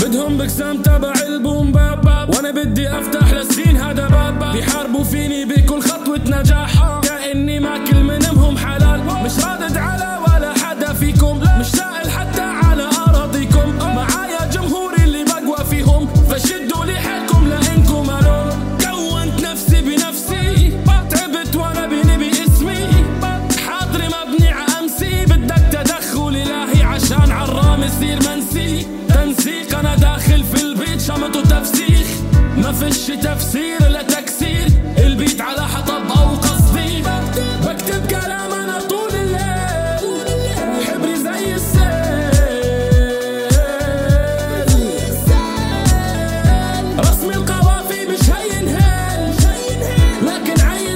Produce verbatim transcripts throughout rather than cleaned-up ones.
بدهم بقسام تبع البوم باب باب، وانا بدي افتح للسين هذا باب باب. بيحاربوا فيني بكل خطوة نجاح، كأني ماكل منهم حلال. مش رادد على ولا حدا فيكم، مش سائل حتى على اراضيكم. معايا جمهوري اللي بقوى فيهم، فشدوا لي حيلكم لانكم الو. كونت نفسي بنفسي، تعبت وانا بني باسمي. حاضري مبني ع امسي، بدك تدخل الهي عشان عالرام يصير منسي. تنسيق انا داخل في البيت شمط وتفسيخ، ما فيش تفسير لا تكسير. البيت على حطب او قصدي، بكتب كلام انا طول الليل. حبري زي السيل، رسم القوافي مش هينهل، لكن عين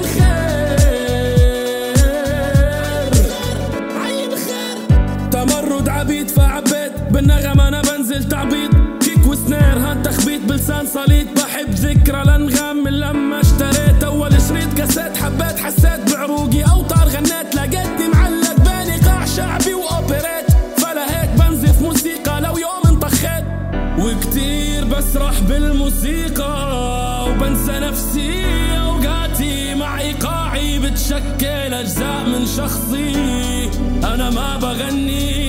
خير. تمرد عبيد فعبيت بالنغم انا بنزل تعبيط. كيك وسنير هان تخبيط بلسان صليط. بحب ذكرى الانغام من لما اشتريت اول شريط كاسيت. حبيت حسيت بعروقي اوتار، غنيت لقيتني معلق بين ايقاع شعبي واوبريت. فلا هيك بنزف موسيقى لو يوم انطخيت. وكتير بسرح بالموسيقى وبنسى نفسي اوقاتي. مع ايقاعي بتشكل اجزاء من شخصي، انا ما بغني